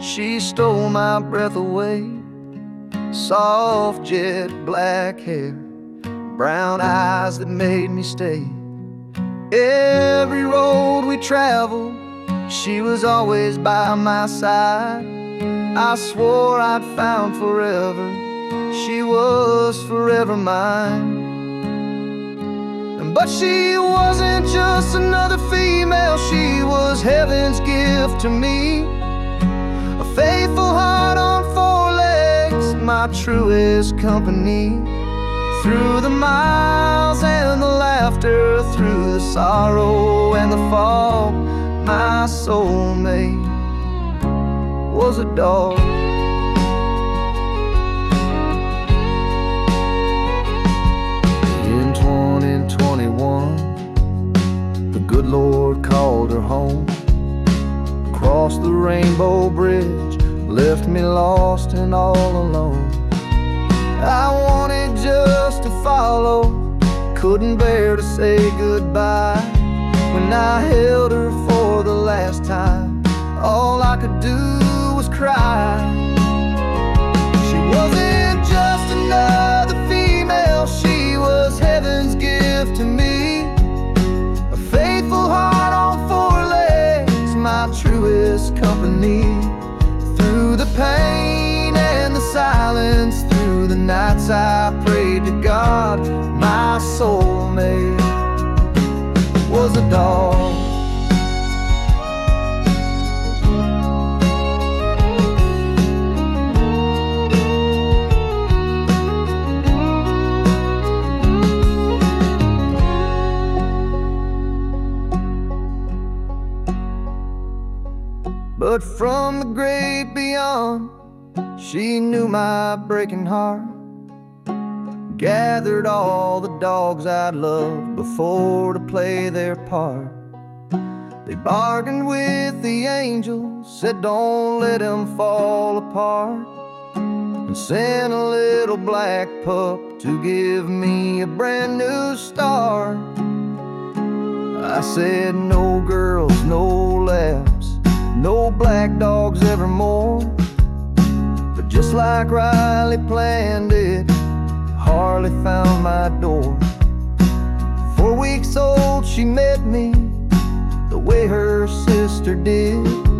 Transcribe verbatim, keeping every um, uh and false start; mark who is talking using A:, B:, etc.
A: She stole my breath away. Soft jet black hair, brown eyes that made me stay. Every road we traveled, she was always by my side. I swore I'd found forever, she was forever mine. But she wasn't just another female, she was heaven's gift to me. A faithful heart on four legs, my truest company. Through the miles and the laughter, through the sorrow and the fog, my soulmate was a dog. In twenty twenty-one, the good Lord called her home. Crossed the rainbow bridge, left me lost and all alone. I wanted just to follow, couldn't bear to say goodbye. When I held her for the last time, all I could do was cry. She wasn't just another female, she was heaven's gift to me. A faithful heart on four legs, my truest company. Through the pain and the silence, through the nights I prayed to God, my soulmate was a dog. But from the great beyond, she knew my breaking heart. Gathered all the dogs I'd loved before to play their part. They bargained with the angels, said don't let them fall apart, and sent a little black pup to give me a brand new start. I said no girls, no labs, no black dogs evermore. But just like Riley planned it, Harley found my door. Four weeks old she met me the way her sister did.